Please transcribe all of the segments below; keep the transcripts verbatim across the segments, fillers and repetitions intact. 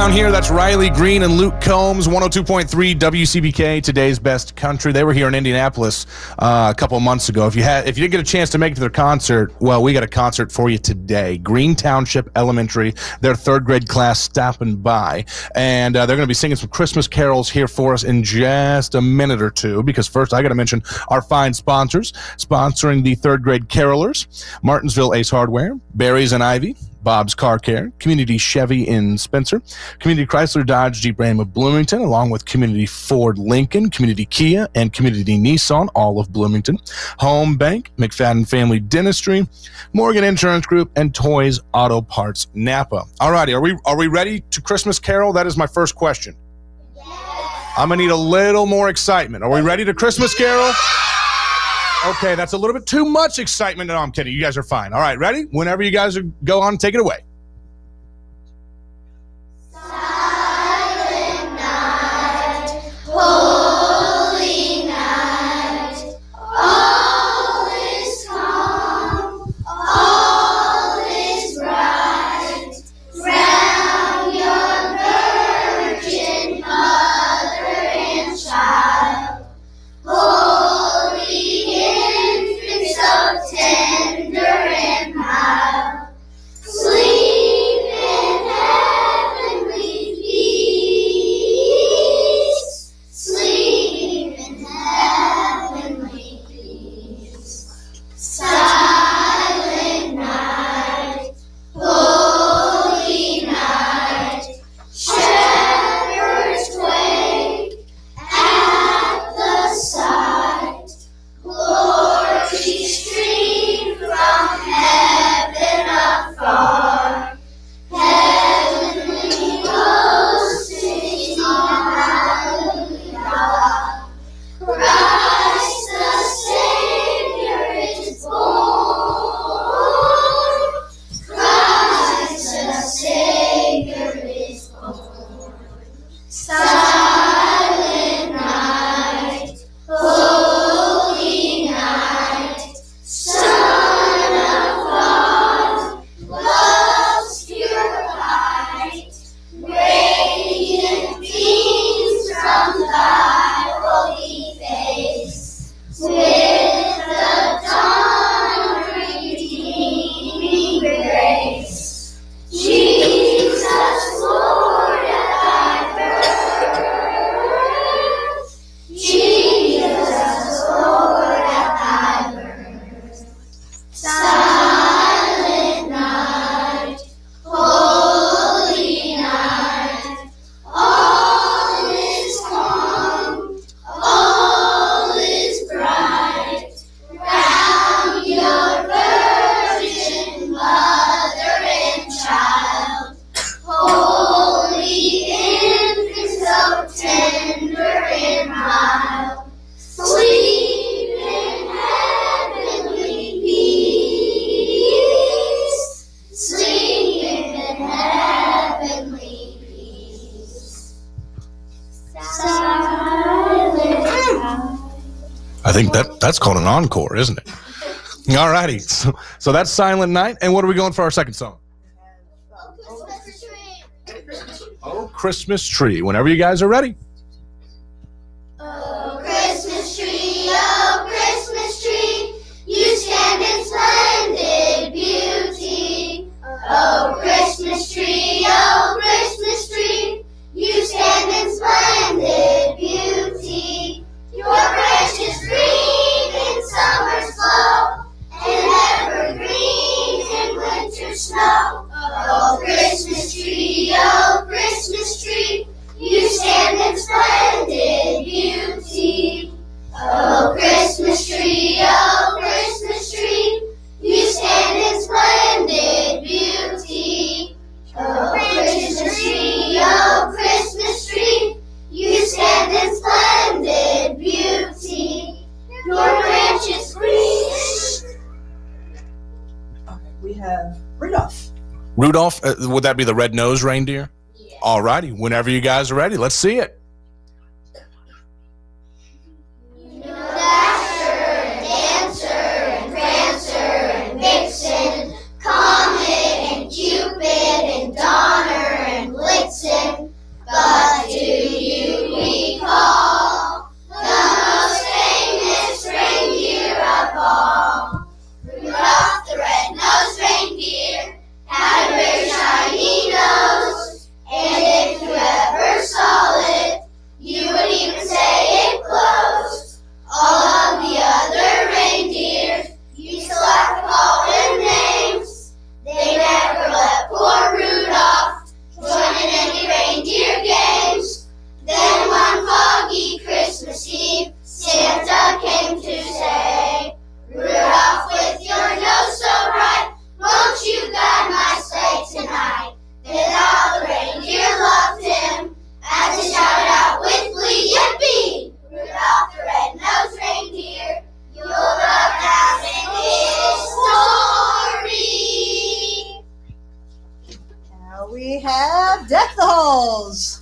down here. That's Riley Green and Luke Combs, one oh two point three W C B K, today's best country. They were here in Indianapolis uh, a couple of months ago. If you had, if you didn't get a chance to make it to their concert, well, we got a concert for you today. Green Township Elementary, their third grade class stopping by, and uh, they're going to be singing some Christmas carols here for us in just a minute or two. Because first, I got to mention our fine sponsors sponsoring the third grade carolers: Martinsville Ace Hardware, Berries and Ivy, Bob's Car Care, Community Chevy in Spencer, Community Chrysler Dodge Jeep Ram of Bloomington, along with Community Ford Lincoln, Community Kia, and Community Nissan, all of Bloomington, Home Bank, McFadden Family Dentistry, Morgan Insurance Group, and Toys Auto Parts Napa. All righty, are we are we ready to Christmas carol? That is my first question. Yes. I'm gonna need a little more excitement. Are we ready to Christmas carol? Okay, that's a little bit too much excitement. No, I'm kidding. You guys are fine. All right, ready? Whenever you guys are, go on, take it away. Silent night, holy night, all is calm, all is bright, round your virgin mother and child, holy so tender and mild, sleep in heavenly peace, sleep in heavenly peace. Silent night, holy night, shepherds quake at the sight, glory stream from heaven afar, heavenly hosts sing hallelujah. Christ the Savior is born, Christ the Savior is born. Silent night, holy night, Son of God, love's pure light, radiant beams from thy holy face, with the dawn of redeeming grace. Jesus, Lord, at thy birth, Jesus, Lord, at thy birth. Silent night, holy night, all is calm, all is bright, round your virgin mother and child, holy infant so tender and mild, sleep in heavenly peace, sleep in heavenly peace. Silent night. I think that that's called an encore, isn't it? All righty. So, so that's Silent Night. And what are we going for our second song? Oh, Christmas tree. Oh, Christmas Tree. Whenever you guys are ready. Oh, Christmas tree, oh, Christmas tree, you stand in splendid beauty. Oh, Christmas tree, oh, Christmas tree, you stand in splendid beauty. Your branches green in summer's glow, and evergreen in winter's snow. Oh, Christmas tree, oh, Christmas tree, you stand in splendid beauty. Oh, Christmas tree, oh, Christmas tree, you stand in splendid beauty. Oh, Christmas tree, oh, Christmas tree, you stand in splendid beauty. Your branches green. Okay, we have Rudolph. Rudolph, uh, would that be the red-nosed reindeer? Yeah. All righty. Whenever you guys are ready, let's see it. Dasher and Dancer and Prancer and Vixen, Comet and Cupid and Donner and Blitzen, bells.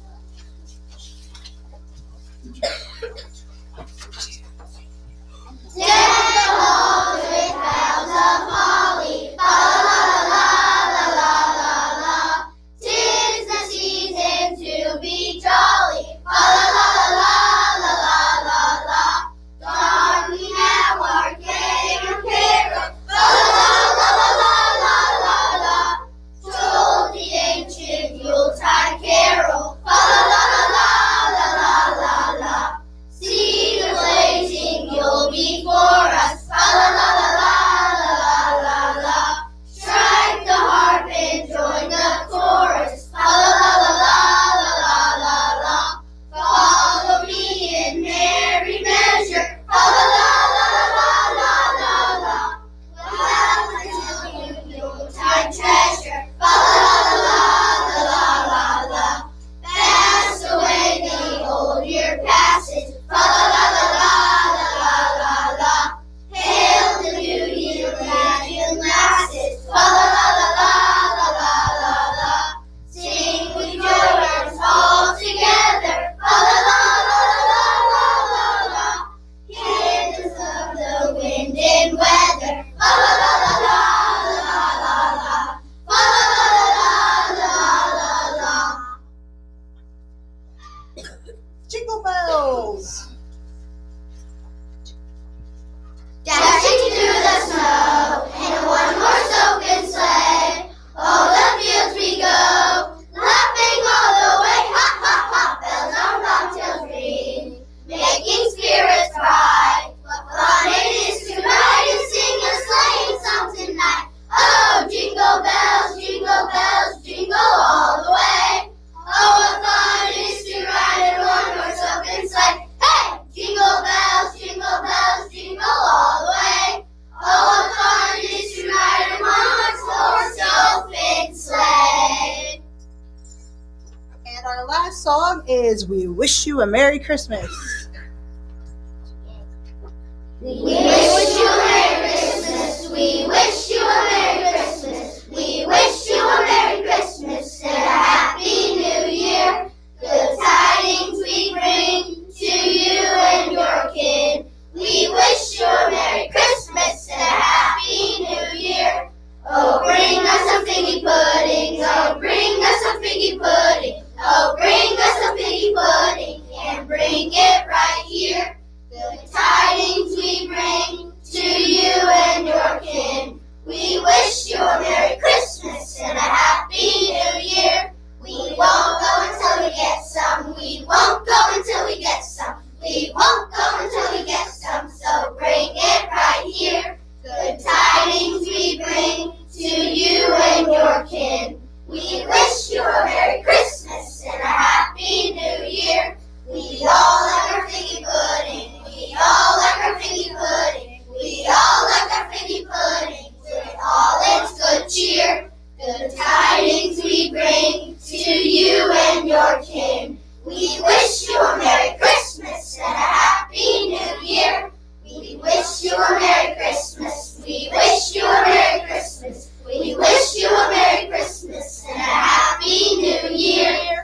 Deck the halls with boughs of holly. Fa la la la la la la la. 'Tis the season to be jolly. Fa la la la la la la la. Don we now our gay apparel. Fa la la la la la la la. Told the ancient Yuletide carol. Fa la la la la la la la. See the blazing Yule before us. Fa la la la la la la la. Strike the harp and join the chorus. Fa la la la la la la la. Follow me in merry measure. Fa la la la la la la la. Laugh until you Yuletide treasure. Fa la la la la la la. Pass away the old year passage. Fa la la la la la la la. Hail the new year that it lasted. Fa la la la la la la la la. Sing with joy all together. Fa la la la la la la la. Kids of the wind and weather. Fa la la la la la la la. Fa la la la la la la. Jingle bells. Dashing through the snow in a one-horse open sleigh. O'er the fields we go, laughing all the way. Ha ha ha! Bells on bobtails ring, making spirits bright. What fun it is to ride and sing a sleighing song tonight! Oh, jingle bells, jingle bells, jingle all the way. Oh, what fun it is to ride in a one-horse open sleigh. Hey! Jingle bells, jingle bells, jingle all the way. Oh, what fun it is to ride in a one-horse open sleigh. And our last song is We Wish You a Merry Christmas. We wish you a Merry Christmas. We wish you a Merry Christmas. We wish you a Merry Christmas and a Happy New Year. Good tidings we bring to you and your kin. We wish you a Merry Christmas and a Happy New Year. Oh, bring us some figgy pudding. Oh, bring us some figgy pudding. Oh, bring us some figgy pudding and bring it right here. Good tidings we bring to you and your kin. We wish you a Merry Christmas and a Happy New Year. We won't go until we get some. We won't go until we get some. We won't go until we get some. So bring it right here. Good tidings we bring to you and your kin. We wish you a Merry Christmas and a Happy New Year. We all like our figgy pudding. We all like our figgy pudding. We all like our figgy pudding with all its good cheer. Good tidings we bring to you and your kin. We wish you a Merry Christmas and a Happy New Year. We wish you a Merry Christmas. We wish you a Merry Christmas. We wish you a Merry Christmas and a Happy New Year.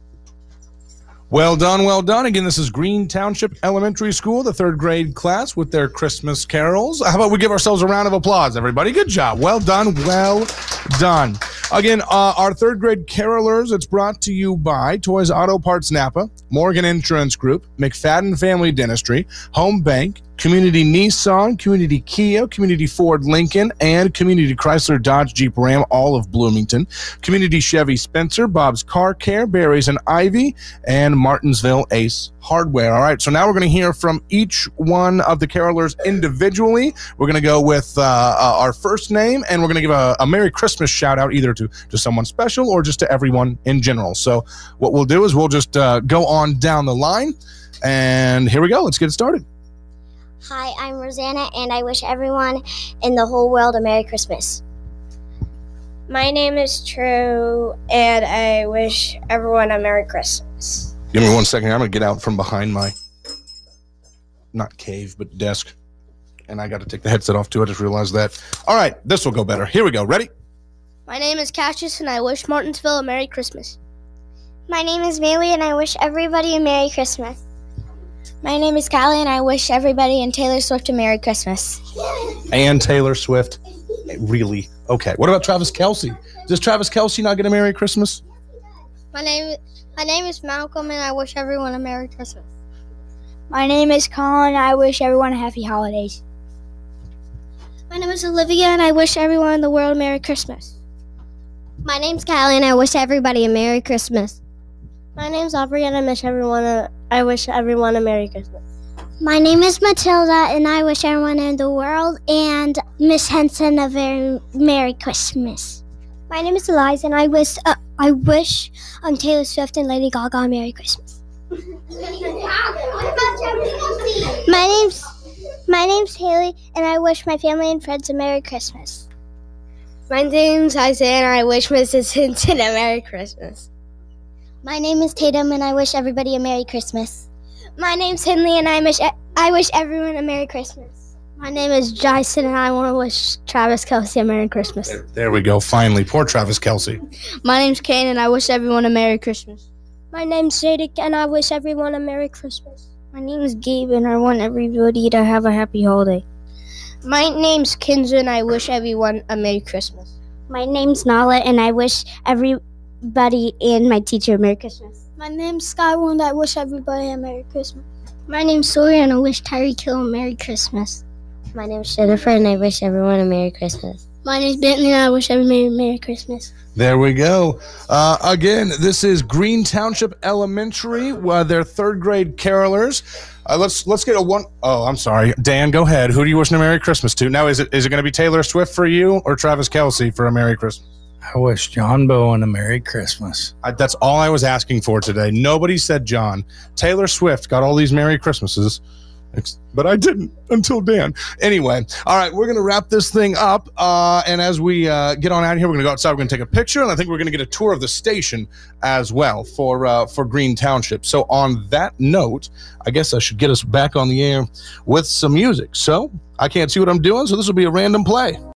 Well done, well done. Again, this is Green Township Elementary School, the third grade class with their Christmas carols. How about we give ourselves a round of applause, everybody? Good job. Well done, well done. Again, uh, our third grade carolers, it's brought to you by Toys Auto Parts Napa, Morgan Insurance Group, McFadden Family Dentistry, Home Bank, Community Nissan, Community Kia, Community Ford Lincoln, and Community Chrysler Dodge Jeep Ram, all of Bloomington, Community Chevy Spencer, Bob's Car Care, Berries and Ivy, and Martinsville Ace Hardware. All right, so now we're going to hear from each one of the carolers individually. We're going to go with uh, uh, our first name, and we're going to give a, a Merry Christmas shout out either to, to someone special or just to everyone in general. So what we'll do is we'll just uh, go on down the line, and here we go. Let's get started. Hi, I'm Rosanna, and I wish everyone in the whole world a Merry Christmas. My name is True, and I wish everyone a Merry Christmas. Give me one second here. I'm going to get out from behind my, not cave, but desk. And I got to take the headset off, too. I just realized that. All right, this will go better. Here we go. Ready? My name is Cassius, and I wish Martinsville a Merry Christmas. My name is Maylee, and I wish everybody a Merry Christmas. My name is Kylie, and I wish everybody and Taylor Swift a Merry Christmas. And Taylor Swift. Really? Okay. What about Travis Kelce? Does Travis Kelce not get a Merry Christmas? My name, my name is Malcolm, and I wish everyone a Merry Christmas. My name is Colin, and I wish everyone a happy holidays. My name is Olivia, and I wish everyone in the world a Merry Christmas. My name's Kylie, and I wish everybody a Merry Christmas. My name's Aubrey, and I wish everyone a, I wish everyone a Merry Christmas. My name is Matilda, and I wish everyone in the world and Miss Henson a very Merry Christmas. My name is Eliza, and I wish uh, I wish um, Taylor Swift and Lady Gaga a Merry Christmas. My name's My name's Haley, and I wish my family and friends a Merry Christmas. My name's Isaiah, and I wish Missus Hinton a Merry Christmas. My name is Tatum, and I wish everybody a Merry Christmas. My name's Henley, and I wish I wish everyone a Merry Christmas. My name is Jason, and I want to wish Travis Kelce a Merry Christmas. There, there we go. Finally. Poor Travis Kelce. My name's Kane, and I wish everyone a Merry Christmas. My name's Jadick, and I wish everyone a Merry Christmas. My name is Gabe, and I want everybody to have a happy holiday. My name's Kinza, and I wish everyone a Merry Christmas. My name's Nala, and I wish everybody and my teacher a Merry Christmas. My name's Skyward, and I wish everybody a Merry Christmas. My name's Sawyer, and I wish Tyreek Hill a Merry Christmas. My name's Jennifer, and I wish everyone a Merry Christmas. My name's Bentley, and I wish everybody a Merry Christmas. There we go. Uh, again, this is Green Township Elementary. Uh, they're third grade carolers. Uh, let's let's get a one. Oh, I'm sorry, Dan. Go ahead. Who do you wish a Merry Christmas to? Now, is it is it going to be Taylor Swift for you or Travis Kelce for a Merry Christmas? I wish John Bowen a Merry Christmas. I, that's all I was asking for today. Nobody said John. Taylor Swift got all these Merry Christmases, but I didn't until Dan. Anyway, all right, we're going to wrap this thing up. Uh, and as we uh, get on out of here, we're going to go outside. We're going to take a picture, and I think we're going to get a tour of the station as well for uh, for Green Township. So on that note, I guess I should get us back on the air with some music. So I can't see what I'm doing, so this will be a random play.